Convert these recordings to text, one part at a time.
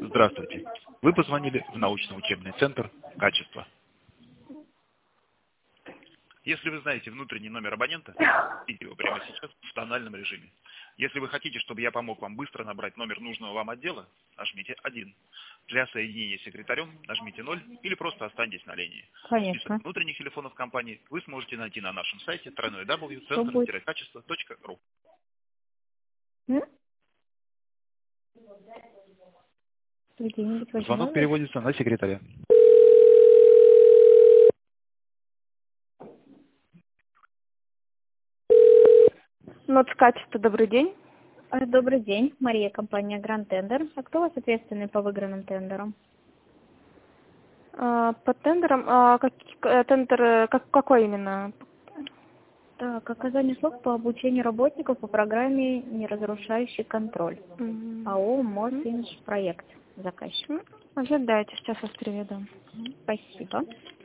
Здравствуйте. Вы позвонили в научно-учебный центр «Качество». Если вы знаете внутренний номер абонента, введите его прямо сейчас в тональном режиме. Если вы хотите, чтобы я помог вам быстро набрать номер нужного вам отдела, нажмите 1. Для соединения с секретарем нажмите 0 или просто останьтесь на линии. Конечно. Список внутренних телефонов компании вы сможете найти на нашем сайте www.centr-качество.ru. Где-нибудь возьму Звонок номер? переводится на секретаря. Нот качества, добрый день. Добрый день, Мария, компания Grand Tender. А кто у вас ответственный по выигранным тендерам? По тендерам, тендер какой именно? Так, оказание услуг по обучению работников по программе «Неразрушающий контроль». АО «Мосинжпроект». Заказчик. Ожидайте, сейчас вас переведу. Спасибо.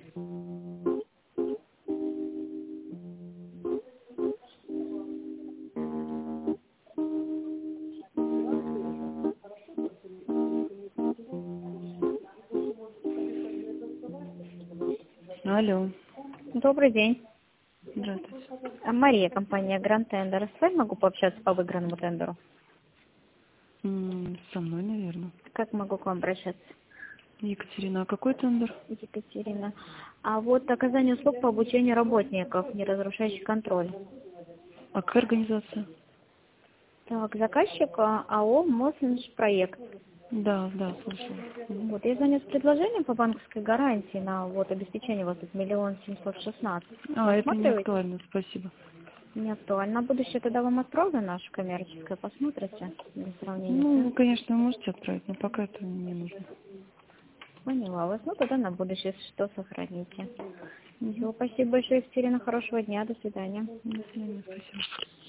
Алло. Добрый день. Здравствуйте. Мария, компания Grand Tender. С вами могу пообщаться по выигранному тендеру? Со мной, наверное. Как могу к вам обращаться? Екатерина, а какой тендер? Екатерина. А вот оказание услуг по обучению работников, неразрушающий контроль. А какая организация? Так, заказчик АО «Мосинжпроект». Да, слушаю. Вот, я звоню с предложением по банковской гарантии на вот обеспечение вас от 1 716 000. Это не актуально, спасибо. Не актуально. На будущее тогда вам отправлю нашу коммерческое, посмотрите для сравнения. Конечно, вы можете отправить, но пока это не нужно. Поняла вас. Ну, тогда на будущее, если что, сохраните. Все, спасибо большое, Екатерина. Хорошего дня. До свидания. До свидания, спасибо.